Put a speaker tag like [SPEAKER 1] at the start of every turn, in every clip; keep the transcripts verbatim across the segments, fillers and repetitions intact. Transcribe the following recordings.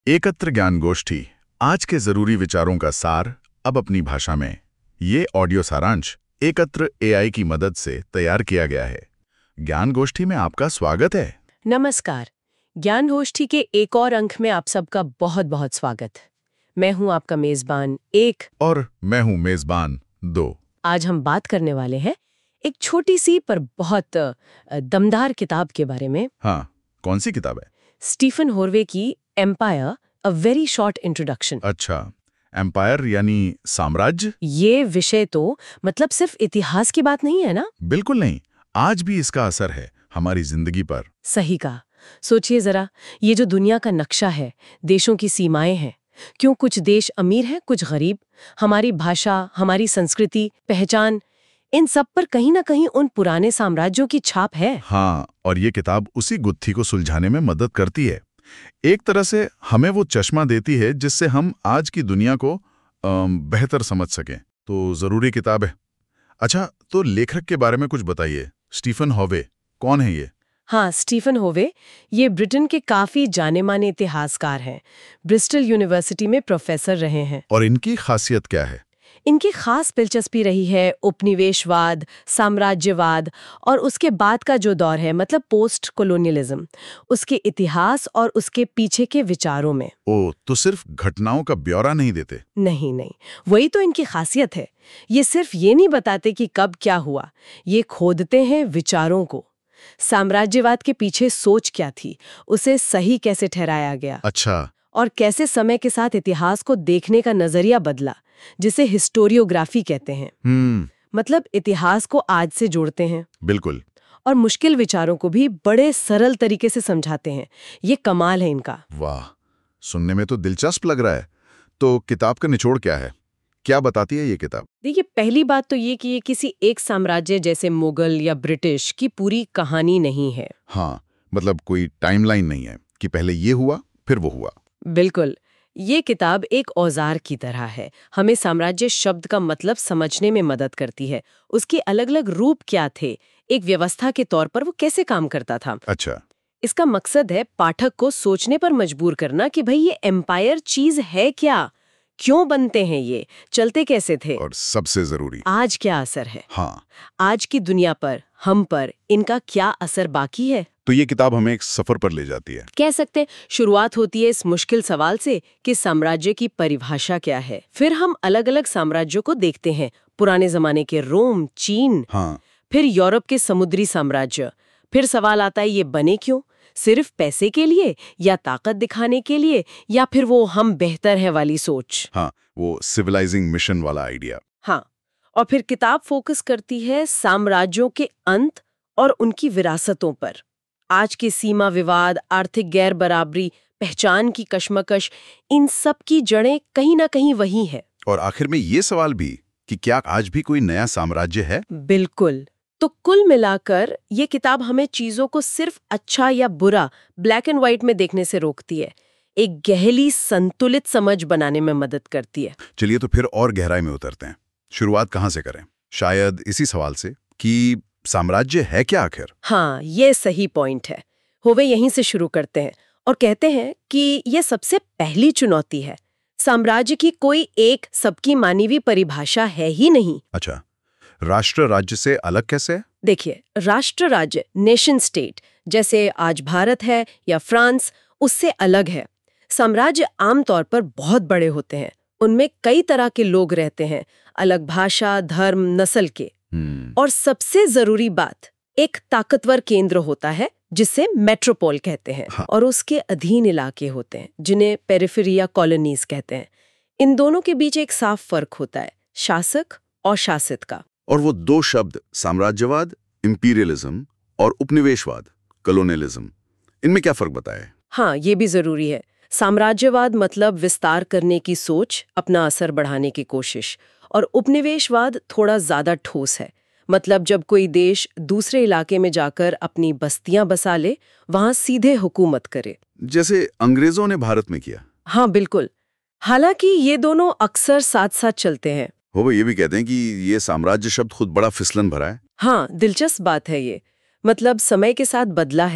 [SPEAKER 1] एकत्र ज्ञान गोष्ठी, आज के जरूरी विचारों का सार अब अपनी भाषा में। ये ऑडियो सारांश एकत्र एआई की मदद से तैयार किया गया है। ज्ञान गोष्ठी में आपका स्वागत है।
[SPEAKER 2] नमस्कार। ज्ञान गोष्ठी के एक और अंक में आप सबका बहुत बहुत स्वागत। मैं हूं आपका मेजबान एक
[SPEAKER 1] और मैं हूं मेजबान दो।
[SPEAKER 2] आज हम बात करने वाले हैं एक छोटी सी पर बहुत अ, दमदार किताब के बारे में।
[SPEAKER 1] हाँ, कौन सी किताब है?
[SPEAKER 2] स्टीफन होर्वे की empire a very short introduction.
[SPEAKER 1] अच्छा, एम्पायर यानी साम्राज्य?
[SPEAKER 2] ये विषय तो मतलब सिर्फ इतिहास की बात नहीं है ना।
[SPEAKER 1] बिल्कुल नहीं, आज भी इसका असर है हमारी जिंदगी पर।
[SPEAKER 2] सही कहा। सोचिए जरा, ये जो दुनिया का नक्शा है, देशों की सीमाएं हैं, क्यों कुछ देश अमीर हैं, कुछ गरीब, हमारी भाषा, हमारी संस्कृति, पहचान, इन सब पर कहीं ना कहीं उन पुराने साम्राज्यों की छाप है।
[SPEAKER 1] हाँ, और ये किताब उसी गुत्थी को सुलझाने में मदद करती है। एक तरह से हमें वो चश्मा देती है जिससे हम आज की दुनिया को अम, बेहतर समझ सकें। तो जरूरी किताब है। अच्छा, तो लेखक के बारे में कुछ बताइए। स्टीफन होवे कौन है ये?
[SPEAKER 2] हाँ, स्टीफन होवे ये ब्रिटेन के काफी जाने माने इतिहासकार हैं। ब्रिस्टल यूनिवर्सिटी में प्रोफेसर रहे हैं।
[SPEAKER 1] और इनकी खासियत क्या है?
[SPEAKER 2] इनकी खास दिलचस्पी रही है उपनिवेशवाद, साम्राज्यवाद और उसके बाद का जो दौर है, मतलब पोस्ट कॉलोनियलिज्म, उसके इतिहास और उसके पीछे के विचारों में।
[SPEAKER 1] ओ, तो सिर्फ घटनाओं का ब्यौरा नहीं देते?
[SPEAKER 2] नहीं नहीं, वही तो इनकी खासियत है। ये सिर्फ ये नहीं बताते कि कब क्या हुआ, ये खोदते हैं विचारों को। साम्राज्यवाद के पीछे सोच क्या थी, उसे सही कैसे ठहराया गया,
[SPEAKER 1] अच्छा।
[SPEAKER 2] और कैसे समय के साथ इतिहास को देखने का नजरिया बदला, जिसे हिस्टोरियोग्राफी कहते हैं।
[SPEAKER 1] हम्म
[SPEAKER 2] मतलब इतिहास को आज से जोड़ते हैं
[SPEAKER 1] बिल्कुल।
[SPEAKER 2] और मुश्किल विचारों को भी बड़े सरल तरीके से समझाते हैं। ये कमाल है इनका।
[SPEAKER 1] वाह, सुनने में तो दिलचस्प लग रहा है। तो किताब का निचोड़ क्या है? क्या बताती है ये किताब?
[SPEAKER 2] देखिए, पहली बात तो ये कि ये किसी एक साम्राज्य जैसे मुगल या ब्रिटिश की पूरी कहानी नहीं है।
[SPEAKER 1] हाँ, मतलब कोई टाइमलाइन नहीं है कि पहले ये हुआ फिर वो हुआ।
[SPEAKER 2] बिल्कुल। ये किताब एक औजार की तरह है। हमें साम्राज्य शब्द का मतलब समझने में मदद करती है। उसके अलग अलग रूप क्या थे, एक व्यवस्था के तौर पर वो कैसे काम करता था।
[SPEAKER 1] अच्छा।
[SPEAKER 2] इसका मकसद है पाठक को सोचने पर मजबूर करना कि भाई ये एम्पायर चीज है क्या, क्यों बनते हैं, ये चलते कैसे थे,
[SPEAKER 1] और सबसे जरूरी,
[SPEAKER 2] आज क्या असर है।
[SPEAKER 1] हाँ,
[SPEAKER 2] आज की दुनिया पर, हम पर इनका क्या असर बाकी है।
[SPEAKER 1] तो ये किताब हमें एक सफर पर ले जाती है।
[SPEAKER 2] कह सकते शुरुआत होती है इस मुश्किल सवाल से कि साम्राज्य की परिभाषा क्या है। फिर हम अलग अलग साम्राज्यों को देखते हैं, पुराने जमाने के रोम, चीन,
[SPEAKER 1] हाँ,
[SPEAKER 2] फिर यूरोप के समुद्री साम्राज्य। फिर सवाल आता है ये बने क्यों, सिर्फ पैसे के लिए या ताकत दिखाने के लिए, या फिर वो हम बेहतर है वाली सोच।
[SPEAKER 1] हाँ, वो सिविलाइजिंग मिशन वाला आइडिया।
[SPEAKER 2] हाँ, और फिर किताब फोकस करती है साम्राज्यों के अंत और उनकी विरासतों पर। आज के सीमा विवाद, आर्थिक गैर बराबरी, पहचान की कशमकश, इन सब की जड़ें कहीं ना कहीं वही है।
[SPEAKER 1] और आखिर में ये सवाल भी कि क्या आज भी कोई नया साम्राज्य है?
[SPEAKER 2] बिल्कुल। तो कुल मिलाकर ये किताब हमें चीजों को सिर्फ अच्छा या बुरा, ब्लैक एंड व्हाइट में देखने से रोकती है। एक गहरी संतुलित समझ बनाने में मदद करती है।
[SPEAKER 1] चलिए तो फिर और गहराई में उतरते हैं। शुरुआत कहाँ से करें? शायद इसी सवाल से कि साम्राज्य है क्या आखिर?
[SPEAKER 2] हाँ, ये सही पॉइंट है। होवे यहीं से शुरू करते हैं और कहते हैं कि ये सबसे पहली चुनौती है। साम्राज्य की कोई एक सबकी मानी हुई परिभाषा है ही नहीं।
[SPEAKER 1] अच्छा, राष्ट्र राज्य से अलग कैसे?
[SPEAKER 2] देखिए, राष्ट्र राज्य, नेशन स्टेट, जैसे आज भारत है या फ्रांस, उससे अलग है। साम्राज्य आमतौर पर बहुत बड़े होते हैं, उनमें कई तरह के लोग रहते हैं, अलग भाषा, धर्म, नस्ल के।
[SPEAKER 1] हम्म
[SPEAKER 2] और सबसे जरूरी बात, एक ताकतवर केंद्र होता है जिसे मेट्रोपोल कहते हैं।
[SPEAKER 1] हाँ।
[SPEAKER 2] और उसके अधीन इलाके होते हैं जिन्हें पेरिफेरी या कॉलोनीज कहते हैं। इन दोनों के बीच एक साफ फर्क होता है, शासक और शासित का।
[SPEAKER 1] और वो दो शब्द, साम्राज्यवाद, इंपीरियलिज्म, और उपनिवेशवाद, कॉलोनियलिज्म, इनमें क्या फर्क बताए?
[SPEAKER 2] हाँ, ये भी जरूरी है। साम्राज्यवाद मतलब विस्तार करने की सोच, अपना असर बढ़ाने की कोशिश। और उपनिवेशवाद थोड़ा ज्यादा ठोस है, मतलब जब कोई देश दूसरे इलाके में जाकर अपनी बस्तियां बसा ले, वहां सीधे हुकूमत करे,
[SPEAKER 1] जैसे अंग्रेजों ने भारत में किया।
[SPEAKER 2] हाँ बिल्कुल। हालांकि ये दोनों अक्सर साथ साथ चलते हैं।
[SPEAKER 1] हो वो ये भी कहते हैं कि ये साम्राज्य शब्द खुद बड़ा फिसलन भरा है।
[SPEAKER 2] हाँ, दिलचस्प बात है ये। मतलब समय के साथ बदला है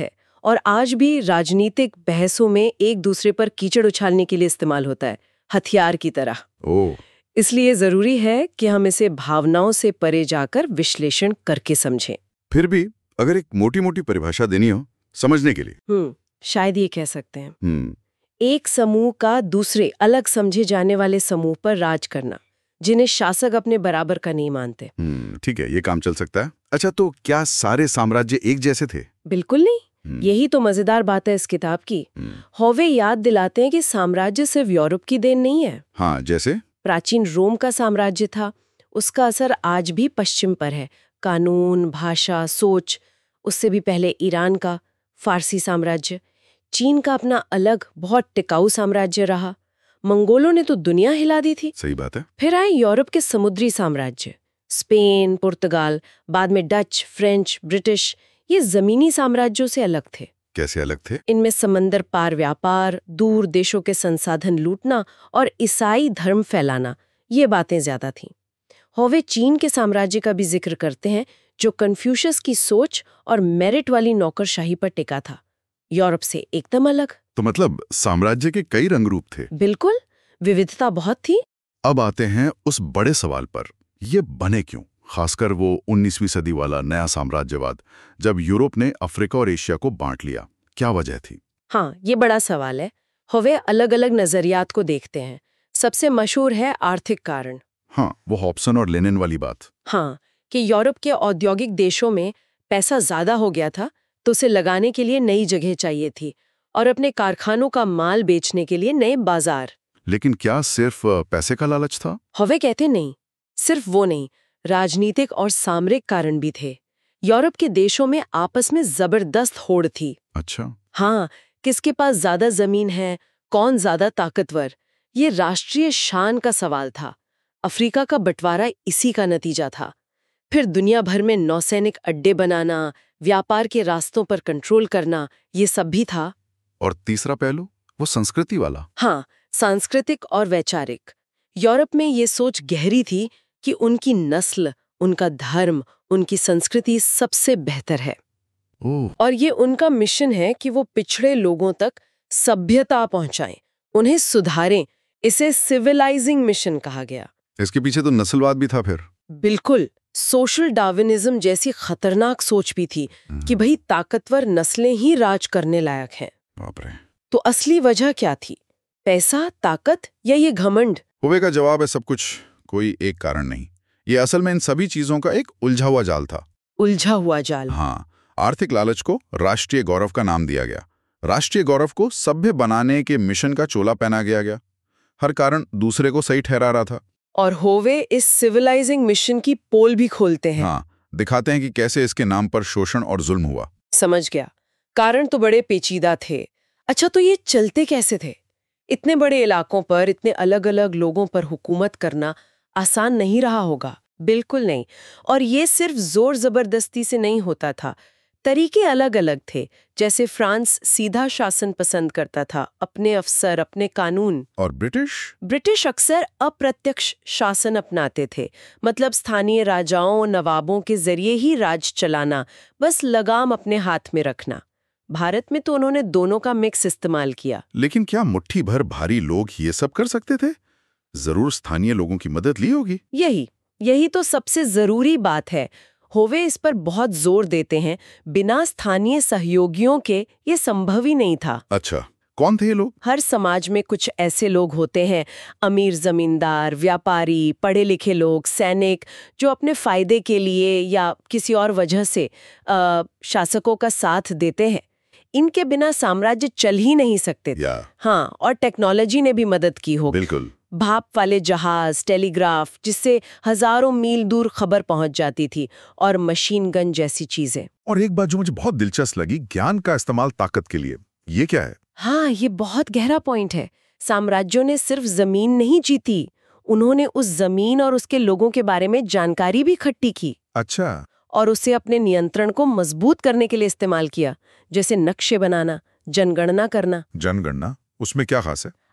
[SPEAKER 2] और आज भी राजनीतिक बहसों में एक दूसरे पर कीचड़ उछालने के लिए इस्तेमाल होता है, हथियार की तरह।
[SPEAKER 1] ओह,
[SPEAKER 2] इसलिए जरूरी है कि हम इसे भावनाओं से परे जाकर विश्लेषण करके समझें।
[SPEAKER 3] फिर भी अगर एक मोटी मोटी परिभाषा देनी हो समझने के लिए।
[SPEAKER 2] हम्म शायद ये कह सकते हैं,
[SPEAKER 3] हम्म
[SPEAKER 2] एक समूह का दूसरे अलग समझे जाने वाले समूह पर राज करना, जिन्हें शासक अपने बराबर का नहीं मानते।
[SPEAKER 3] हम्म ठीक है, ये काम चल सकता है। अच्छा, तो क्या सारे साम्राज्य एक जैसे थे?
[SPEAKER 2] बिल्कुल नहीं।
[SPEAKER 3] हम्म,
[SPEAKER 2] यही तो मजेदार बात है इस किताब की।
[SPEAKER 3] हम्म,
[SPEAKER 2] होवे याद दिलाते हैं कि साम्राज्य सिर्फ यूरोप की देन नहीं है।
[SPEAKER 3] हाँ, जैसे
[SPEAKER 2] प्राचीन रोम का साम्राज्य था, उसका असर आज भी पश्चिम पर है। कानून, भाषा, सोच। उससे भी पहले ईरान का फारसी साम्राज्य, चीन का अपना अलग बहुत टिकाऊ साम्राज्य रहा। मंगोलों ने तो दुनिया हिला दी थी।
[SPEAKER 3] सही बात है।
[SPEAKER 2] फिर आए यूरोप के समुद्री साम्राज्य, स्पेन, पुर्तगाल, बाद में डच, फ्रेंच, ब्रिटिश। ये जमीनी साम्राज्यों से अलग थे।
[SPEAKER 3] कैसे अलग थे?
[SPEAKER 2] इनमें समंदर पार व्यापार, दूर देशों के संसाधन लूटना और ईसाई धर्म फैलाना, ये बातें ज्यादा थीं। होवे चीन के साम्राज्य का भी जिक्र करते हैं, जो कन्फ्यूशियस की सोच और मेरिट वाली नौकरशाही पर टिका था। यूरोप से एकदम अलग।
[SPEAKER 3] तो मतलब साम्राज्य के कई रंग रूप थे।
[SPEAKER 2] बिल्कुल, विविधता बहुत थी।
[SPEAKER 3] अब आते हैं उस बड़े सवाल पर, ये बने क्यों? खासकर वो उन्नीसवीं सदी वाला नया साम्राज्यवाद, जब यूरोप ने अफ्रीका और एशिया को बांट लिया। क्या वजह थी?
[SPEAKER 2] हाँ, ये बड़ा सवाल है। होवे अलग अलग नजरियात को देखते हैं। सबसे मशहूर है आर्थिक कारण।
[SPEAKER 3] हाँ, वो हॉब्सन और लेनिन वाली बात।
[SPEAKER 2] हाँ, कि यूरोप के औद्योगिक देशों में पैसा ज्यादा हो गया था, तो उसे लगाने के लिए नई जगह चाहिए थी और अपने कारखानों का माल बेचने के लिए नए बाजार।
[SPEAKER 3] लेकिन क्या सिर्फ अ, पैसे का लालच था?
[SPEAKER 2] होवे कहते नहीं, सिर्फ वो नहीं, राजनीतिक और सामरिक कारण भी थे। यूरोप के देशों में आपस में जबरदस्त होड़ थी।
[SPEAKER 3] अच्छा,
[SPEAKER 2] हाँ, किसके पास ज्यादा जमीन है, कौन ज्यादा ताकतवर, ये राष्ट्रीय शान का सवाल था। अफ्रीका का बंटवारा इसी का नतीजा था। फिर दुनिया भर में नौसैनिक अड्डे बनाना, व्यापार के रास्तों पर कंट्रोल करना, ये सब भी था।
[SPEAKER 3] और तीसरा पहलू, वो संस्कृति वाला।
[SPEAKER 2] हाँ, सांस्कृतिक और वैचारिक। यूरोप में ये सोच गहरी थी कि उनकी नस्ल, उनका धर्म, उनकी संस्कृति सबसे बेहतर है।
[SPEAKER 3] ओह,
[SPEAKER 2] और ये उनका मिशन है कि वो पिछड़े लोगों तक सभ्यता पहुंचाएं, उन्हें सुधारें। इसे सिविलाइजिंग मिशन कहा गया।
[SPEAKER 3] इसके पीछे तो नस्लवाद भी था फिर।
[SPEAKER 2] बिल्कुल, सोशल डार्विनिज्म जैसी खतरनाक सोच भी थी कि भाई ताकतवर नस्लें ही राज करने लायक हैं।
[SPEAKER 3] बाप रे।
[SPEAKER 2] तो असली वजह क्या थी? पैसा, ताकत या ये घमंड?
[SPEAKER 3] होवे का जवाब है सब कुछ, कोई एक कारण नहीं। ये असल में इन सभी चीजों का एक उलझा हुआ जाल था।
[SPEAKER 2] उलझा हुआ जाल।
[SPEAKER 3] हाँ, आर्थिक लालच को राष्ट्रीय गौरव का नाम दिया गया। राष्ट्रीय गौरव को सभ्य बनाने के मिशन का चोला पहना गया गया। हर कारण दूसरे को सही ठहरा रहा था।
[SPEAKER 2] और होवे इस सिविलाइजिंग मिशन की पोल भी खोलते हैं।
[SPEAKER 3] हाँ, दिखाते हैं कि कैसे इसके नाम पर शोषण और जुल्म हुआ।
[SPEAKER 2] समझ गया। कारण तो बड़े पेचीदा थे। अच्छा, तो ये चलते कैसे थे? इतने बड़े इलाकों पर इतने अलग अलग लोगों पर हुकूमत करना आसान नहीं रहा होगा। बिल्कुल नहीं। और ये सिर्फ जोर जबरदस्ती से नहीं होता था, तरीके अलग अलग थे। जैसे फ्रांस सीधा शासन पसंद करता था, अपने अफसर, अपने कानून।
[SPEAKER 3] और ब्रिटिश?
[SPEAKER 2] ब्रिटिश अक्सर अप्रत्यक्ष शासन अपनाते थे, मतलब स्थानीय राजाओं, नवाबों के जरिए ही राज चलाना, बस लगाम अपने हाथ में रखना। भारत में तो उन्होंने दोनों का मिक्स इस्तेमाल किया।
[SPEAKER 3] लेकिन क्या मुट्ठी भर भारी लोग ये सब कर सकते थे? जरूर स्थानीय लोगों की मदद ली होगी।
[SPEAKER 2] यही यही तो सबसे जरूरी बात है। होवे इस पर बहुत जोर देते हैं, बिना स्थानीय सहयोगियों के ये संभव ही नहीं था।
[SPEAKER 3] अच्छा, कौन थे ये लोग?
[SPEAKER 2] हर समाज में कुछ ऐसे लोग होते हैं, अमीर जमींदार, व्यापारी, पढ़े लिखे लोग, सैनिक, जो अपने फायदे के लिए या किसी और वजह से आ, शासकों का साथ देते हैं। इनके बिना साम्राज्य चल ही नहीं सकते।
[SPEAKER 3] या
[SPEAKER 2] हाँ, और टेक्नोलॉजी ने भी मदद की होगी।
[SPEAKER 3] बिल्कुल।
[SPEAKER 2] भाप वाले जहाज, टेलीग्राफ, जिससे हजारों मील दूर खबर पहुंच जाती थी, और मशीन गन जैसी चीजें।
[SPEAKER 3] और एक बात जो मुझे बहुत दिलचस्प लगी, ज्ञान का इस्तेमाल ताकत के लिए। ये क्या है?
[SPEAKER 2] हाँ, ये बहुत गहरा पॉइंट है। साम्राज्यों ने सिर्फ जमीन नहीं जीती, उन्होंने उस जमीन और उसके लोगों के बारे में जानकारी भी इकट्ठी की।
[SPEAKER 3] अच्छा।
[SPEAKER 2] और उसे अपने नियंत्रण को मजबूत करने के लिए इस्तेमाल किया, जैसे नक्शे बनाना, जनगणना करना।
[SPEAKER 3] जनगणना, उसमें क्या खास है?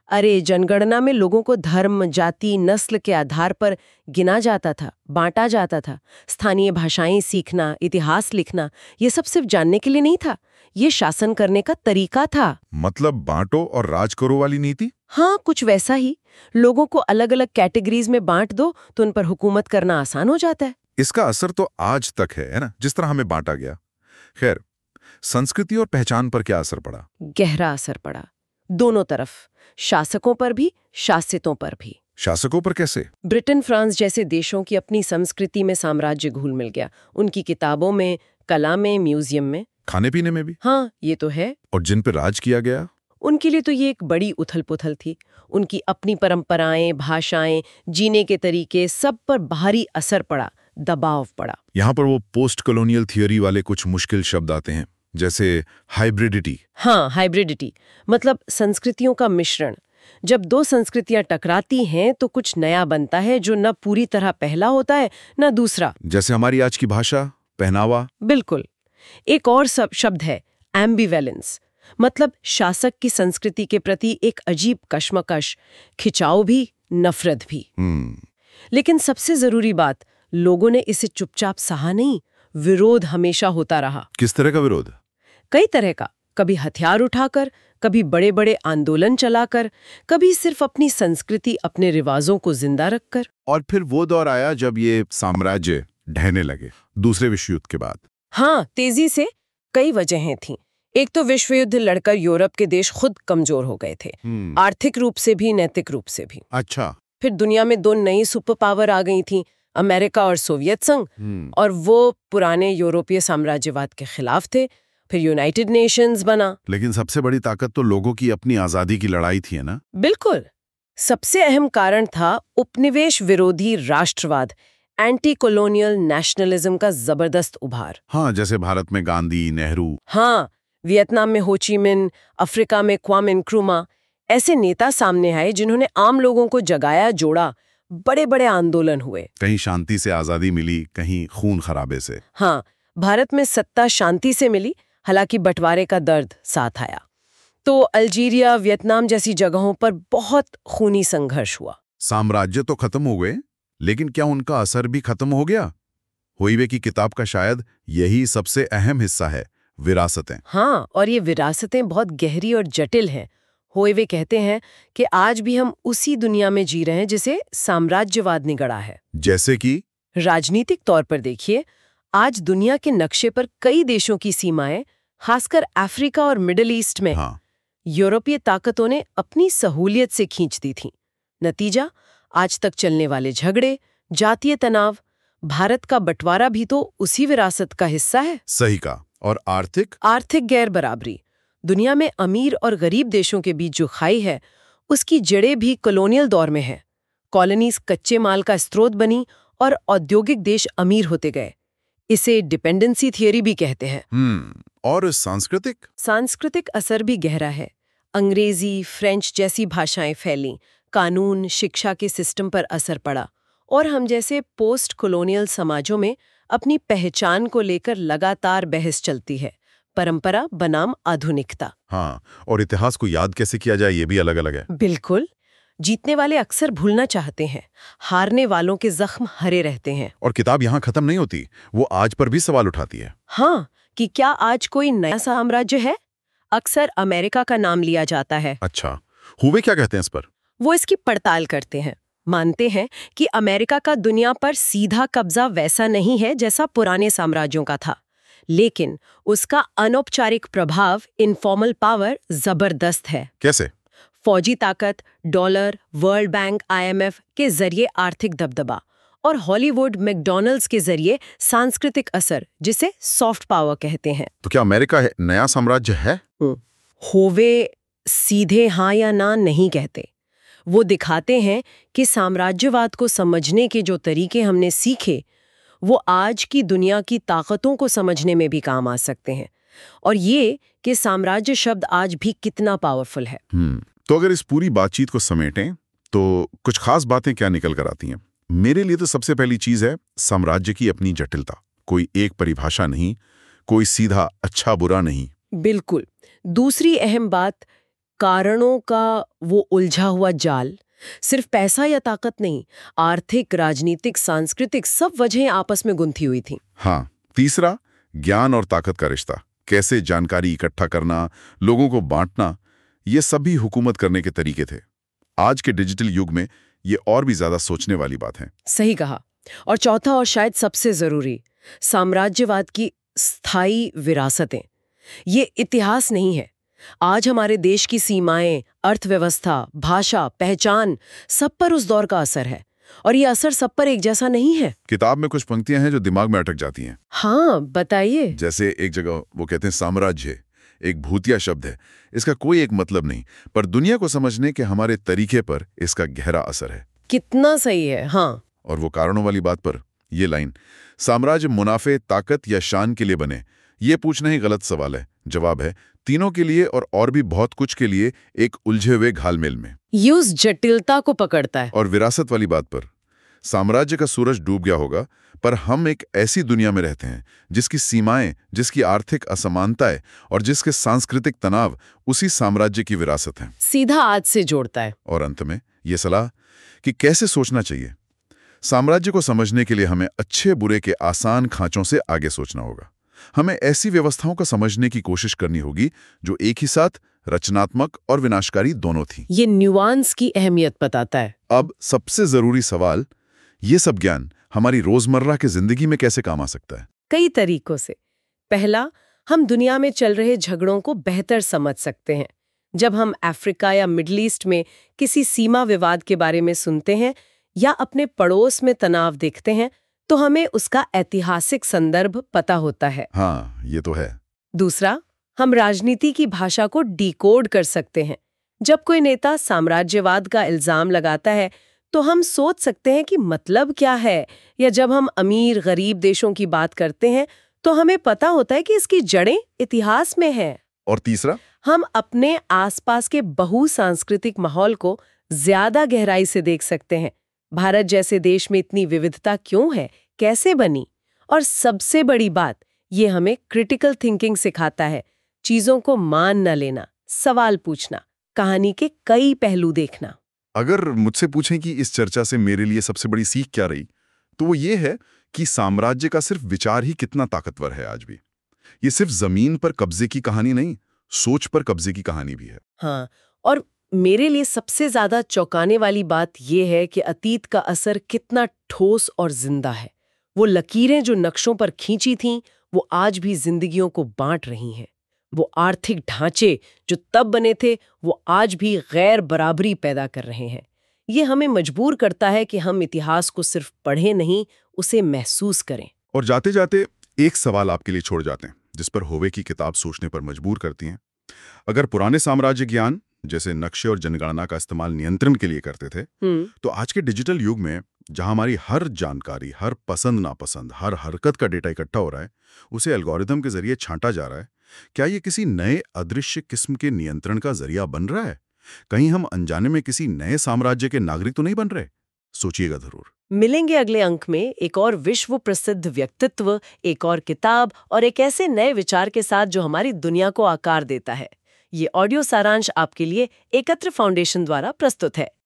[SPEAKER 2] अरे, जनगणना में लोगों को धर्म, जाति, नस्ल के आधार पर गिना जाता था, बांटा जाता था। स्थानीय भाषाएं सीखना, इतिहास लिखना, ये सब सिर्फ जानने के लिए नहीं था, ये शासन करने का तरीका था।
[SPEAKER 3] मतलब बांटो और राज करो वाली नीति?
[SPEAKER 2] हाँ, कुछ वैसा ही। लोगों को अलग अलग कैटेगरीज में बांट दो तो उन पर हुकूमत करना आसान हो जाता है।
[SPEAKER 3] इसका असर तो आज तक है, है ना, जिस तरह हमें बांटा गया। खैर, संस्कृति और पहचान पर क्या असर पड़ा?
[SPEAKER 2] गहरा असर पड़ा, दोनों तरफ, शासकों पर भी, शासितों पर भी।
[SPEAKER 3] शासकों पर कैसे?
[SPEAKER 2] ब्रिटेन, फ्रांस जैसे देशों की अपनी संस्कृति में साम्राज्य घुल मिल गया, उनकी किताबों में, कला में, म्यूजियम में,
[SPEAKER 3] खाने पीने में भी।
[SPEAKER 2] हाँ, ये तो है।
[SPEAKER 3] और जिन पर राज किया गया,
[SPEAKER 2] उनके लिए तो ये एक बड़ी उथल-पुथल थी। उनकी अपनी परंपराएं, भाषाएं, जीने के तरीके, सब पर भारी असर पड़ा, दबाव पड़ा।
[SPEAKER 3] यहाँ पर वो पोस्ट कॉलोनियल थियोरी वाले कुछ मुश्किल शब्द आते हैं, जैसे हाइब्रिडिटी।
[SPEAKER 2] हाँ, हाइब्रिडिटी मतलब संस्कृतियों का मिश्रण। जब दो संस्कृतियां टकराती हैं तो कुछ नया बनता है जो न पूरी तरह पहला होता है न दूसरा।
[SPEAKER 3] जैसे हमारी आज की भाषा, पहनावा।
[SPEAKER 2] बिल्कुल। एक और सब शब्द है एम्बिवेलेंस, मतलब शासक की संस्कृति के प्रति एक अजीब कश्मकश, खिंचाव भी, नफरत भी।
[SPEAKER 3] हम्म
[SPEAKER 2] लेकिन सबसे जरूरी बात, लोगों ने इसे चुपचाप सहा नहीं, विरोध हमेशा होता रहा।
[SPEAKER 3] किस तरह का विरोध?
[SPEAKER 2] कई तरह का, कभी हथियार उठाकर, कभी बड़े बड़े आंदोलन चलाकर, कभी सिर्फ अपनी संस्कृति, अपने रिवाजों को जिंदा रखकर।
[SPEAKER 3] और फिर वो दौर आया जब ये साम्राज्य ढहने लगे, दूसरे विश्व युद्ध के बाद।
[SPEAKER 2] हाँ, तेजी से। कई वजहें थीं। एक तो विश्व युद्ध लड़कर यूरोप के देश खुद कमजोर हो गए थे, आर्थिक रूप से भी, नैतिक रूप से भी।
[SPEAKER 3] अच्छा।
[SPEAKER 2] फिर दुनिया में दो नई सुपर पावर आ गई थीं, अमेरिका और सोवियत संघ, और वो पुराने यूरोपीय साम्राज्यवाद के खिलाफ थे। फिर यूनाइटेड नेशंस बना।
[SPEAKER 3] लेकिन सबसे बड़ी ताकत तो लोगों की अपनी आजादी की लड़ाई थी, है ना?
[SPEAKER 2] बिल्कुल। सबसे अहम कारण था उपनिवेश विरोधी राष्ट्रवाद, एंटी कॉलोनियल नेशनलिज्म का जबरदस्त उभार।
[SPEAKER 3] हाँ, जैसे भारत में गांधी, नेहरू।
[SPEAKER 2] हाँ, वियतनाम में हो ची मिन, अफ्रीका में क्वामे नक्रूमा, ऐसे नेता सामने आए जिन्होंने आम लोगों को जगाया, जोड़ा। बड़े बड़े आंदोलन हुए।
[SPEAKER 3] कहीं शांति से आजादी मिली, कहीं खून खराबे से।
[SPEAKER 2] हाँ, भारत में सत्ता शांति से मिली, हालांकि बंटवारे का दर्द साथ आया। तो अल्जीरिया, वियतनाम जैसी जगहों पर बहुत खूनी संघर्ष हुआ।
[SPEAKER 3] साम्राज्य तो खत्म हो गए, लेकिन क्या उनका असर भी खत्म हो गया? होइवे की किताब का शायद यही सबसे अहम हिस्सा है, विरासतें।
[SPEAKER 2] हाँ, और ये विरासतें बहुत गहरी और जटिल हैं। होइवे कहते हैं कि आज भी हम उसी दुनिया में जी रहे हैं जिसे साम्राज्यवाद ने गढ़ा है।
[SPEAKER 3] जैसे कि
[SPEAKER 2] राजनीतिक तौर पर देखिए, आज दुनिया के नक्शे पर कई देशों की सीमाएं, खासकर अफ्रीका और मिडिल ईस्ट में,
[SPEAKER 3] हाँ,
[SPEAKER 2] यूरोपीय ताकतों ने अपनी सहूलियत से खींच दी थी। नतीजा, आज तक चलने वाले झगड़े, जातीय तनाव, भारत का बंटवारा भी तो उसी विरासत का हिस्सा है।
[SPEAKER 3] सही कहा। और आर्थिक
[SPEAKER 2] आर्थिक गैर बराबरी, दुनिया में अमीर और गरीब देशों के बीच जो खाई है, उसकी जड़ें भी कॉलोनियल दौर में है। कॉलोनीज कच्चे माल का स्रोत बनी और औद्योगिक देश अमीर होते गए। इसे डिपेंडेंसी थियरी भी कहते हैं।
[SPEAKER 3] हम्म और सांस्कृतिक
[SPEAKER 2] सांस्कृतिक असर भी गहरा है। अंग्रेजी, फ्रेंच जैसी भाषाएं फैलीं, कानून, शिक्षा के सिस्टम पर असर पड़ा, और हम जैसे पोस्ट कॉलोनियल समाजों में अपनी पहचान को लेकर लगातार बहस चलती है। परंपरा बनाम आधुनिकता।
[SPEAKER 3] हाँ, और इतिहास को याद कैसे किया जाए, ये भी अलग अलग है।
[SPEAKER 2] बिल्कुल। जीतने वाले अक्सर भूलना चाहते हैं, हारने वालों के जख्म हरे रहते हैं।
[SPEAKER 3] और किताब यहाँ खत्म नहीं होती, वो आज पर भी सवाल उठाती है।
[SPEAKER 2] हाँ, कि क्या आज कोई नया साम्राज्य है? अक्सर अमेरिका का नाम लिया जाता है।
[SPEAKER 3] अच्छा, हुए क्या कहते हैं इस पर?
[SPEAKER 2] वो इसकी पड़ताल करते हैं, मानते हैं कि अमेरिका का दुनिया पर सीधा कब्जा वैसा नहीं है जैसा पुराने साम्राज्यों का था, लेकिन उसका अनौपचारिक प्रभाव, इनफॉर्मल पावर, जबरदस्त है।
[SPEAKER 3] कैसे?
[SPEAKER 2] फौजी ताकत, डॉलर, वर्ल्ड बैंक, आईएमएफ के जरिए आर्थिक दबदबा, और हॉलीवुड, मैकडॉनल्ड्स के जरिए सांस्कृतिक असर, जिसे सॉफ्ट पावर कहते हैं।
[SPEAKER 3] तो क्या अमेरिका है, नया साम्राज्य है?
[SPEAKER 2] होवे सीधे हाँ या ना नहीं कहते। वो दिखाते हैं कि साम्राज्यवाद को समझने के जो तरीके हमने सीखे, वो आज की दुनिया की ताकतों को समझने में भी काम आ सकते हैं, और ये कि साम्राज्य शब्द आज भी कितना पावरफुल है।
[SPEAKER 3] हम्म तो अगर इस पूरी बातचीत को समेटें तो कुछ खास बातें क्या निकल कर आती हैं? मेरे लिए तो सबसे पहली चीज है साम्राज्य की अपनी जटिलता। कोई एक परिभाषा नहीं, कोई सीधा अच्छा बुरा नहीं।
[SPEAKER 2] बिल्कुल। दूसरी अहम बात, कारणों का वो उलझा हुआ जाल। सिर्फ पैसा या ताकत नहीं, आर्थिक, राजनीतिक, सांस्कृतिक सब वजहें आपस में गुंथी हुई थी।
[SPEAKER 3] हाँ, तीसरा, ज्ञान और ताकत का रिश्ता। कैसे जानकारी इकट्ठा करना, लोगों को बांटना, ये सभी हुकूमत करने के तरीके थे। आज के डिजिटल युग में ये और भी ज्यादा सोचने वाली बात है।
[SPEAKER 2] सही कहा। और चौथा और शायद सबसे जरूरी, साम्राज्यवाद की स्थायी विरासतें। ये इतिहास नहीं है। आज हमारे देश की सीमाएं, अर्थव्यवस्था, भाषा, पहचान, सब पर उस दौर का असर है। और ये असर सब पर एक जैसा नहीं है।
[SPEAKER 3] किताब में कुछ पंक्तियां हैं जो दिमाग में अटक जाती हैं।
[SPEAKER 2] हाँ, बताइए।
[SPEAKER 3] जैसे एक जगह वो कहते हैं साम्राज्य एक भूतिया शब्द है, इसका कोई एक मतलब नहीं, पर दुनिया को समझने के हमारे तरीके पर इसका गहरा असर है।
[SPEAKER 2] कितना सही है। हाँ।
[SPEAKER 3] और वो कारणों वाली बात पर ये लाइन, साम्राज्य मुनाफे, ताकत या शान के लिए बने, ये पूछना ही गलत सवाल है। जवाब है तीनों के लिए और और भी बहुत कुछ के लिए, एक उलझे हुए घालमेल में।
[SPEAKER 2] ये उस जटिलता को पकड़ता है।
[SPEAKER 3] और विरासत वाली बात पर, साम्राज्य का सूरज डूब गया होगा, पर हम एक ऐसी दुनिया में रहते हैं जिसकी सीमाएं, जिसकी आर्थिक असमानताएं और जिसके सांस्कृतिक तनाव उसी साम्राज्य की विरासत हैं।
[SPEAKER 2] सीधा आज से जोड़ता है।
[SPEAKER 3] और अंत में ये सलाह कि कैसे सोचना चाहिए। साम्राज्य को समझने के लिए हमें अच्छे बुरे के आसान खांचों से आगे सोचना होगा। हमें ऐसी व्यवस्थाओं को समझने की कोशिश करनी होगी जो एक ही साथ रचनात्मक और विनाशकारी दोनों थी।
[SPEAKER 2] ये न्यूआंस की अहमियत बताता है।
[SPEAKER 3] अब सबसे जरूरी सवाल, ये सब ज्ञान हमारी रोजमर्रा की जिंदगी में कैसे काम आ सकता है?
[SPEAKER 2] कई तरीकों से। पहला, हम दुनिया में चल रहे झगड़ों को बेहतर समझ सकते हैं। जब हम अफ्रीका या मिडल ईस्ट में किसी सीमा विवाद के बारे में सुनते हैं या अपने पड़ोस में तनाव देखते हैं, तो हमें उसका ऐतिहासिक संदर्भ पता होता है।
[SPEAKER 3] हाँ, ये तो है।
[SPEAKER 2] दूसरा, हम राजनीति की भाषा को डिकोड कर सकते हैं। जब कोई नेता साम्राज्यवाद का इल्जाम लगाता है, तो हम सोच सकते हैं कि मतलब क्या है, या जब हम अमीर गरीब देशों की बात करते हैं, तो हमें पता होता है कि इसकी जड़ें इतिहास में हैं।
[SPEAKER 3] और तीसरा,
[SPEAKER 2] हम अपने आसपास के बहुसांस्कृतिक माहौल को ज्यादा गहराई से देख सकते हैं। भारत जैसे देश में इतनी विविधता क्यों है, कैसे बनी? और सबसे बड़ी बात, ये हमें क्रिटिकल थिंकिंग सिखाता है। चीजों को मान न लेना, सवाल पूछना, कहानी के कई पहलू देखना।
[SPEAKER 3] अगर मुझसे पूछें कि इस चर्चा से मेरे लिए सबसे बड़ी सीख क्या रही, तो वो ये है कि साम्राज्य का सिर्फ विचार ही कितना ताकतवर है आज भी। ये सिर्फ जमीन पर कब्जे की कहानी नहीं, सोच पर कब्जे की कहानी भी है।
[SPEAKER 2] हाँ, और मेरे लिए सबसे ज्यादा चौंकाने वाली बात यह है कि अतीत का असर कितना ठोस और जिंदा है। वो लकीरें जो नक्शों पर खींची थीं, वो आज भी जिंदगियों को बांट रही हैं। वो आर्थिक ढांचे जो तब बने थे, वो आज भी गैर बराबरी पैदा कर रहे हैं। ये हमें मजबूर करता है कि हम इतिहास को सिर्फ पढ़ें नहीं, उसे महसूस करें।
[SPEAKER 3] और जाते जाते एक सवाल आपके लिए छोड़ जाते हैं, जिस पर होवे की किताब सोचने पर मजबूर करती हैं। अगर पुराने साम्राज्य ज्ञान जैसे नक्शे और जनगणना का इस्तेमाल नियंत्रण के लिए करते थे, तो आज के डिजिटल युग में जहां हमारी हर जानकारी, हर पसंद नापसंद, हर हरकत का डेटा इकट्ठा हो रहा है, उसे एल्गोरिदम के जरिए छांटा जा रहा है, क्या ये किसी नए अदृश्य किस्म के नियंत्रण का जरिया बन रहा है? कहीं हम अनजाने में किसी नए साम्राज्य के नागरिक तो नहीं बन रहे? सोचिएगा जरूर।
[SPEAKER 2] मिलेंगे अगले अंक में एक और विश्व प्रसिद्ध व्यक्तित्व, एक और किताब और एक ऐसे नए विचार के साथ जो हमारी दुनिया को आकार देता है। ये ऑडियो सारांश आपके लिए एकत्र फाउंडेशन द्वारा प्रस्तुत है।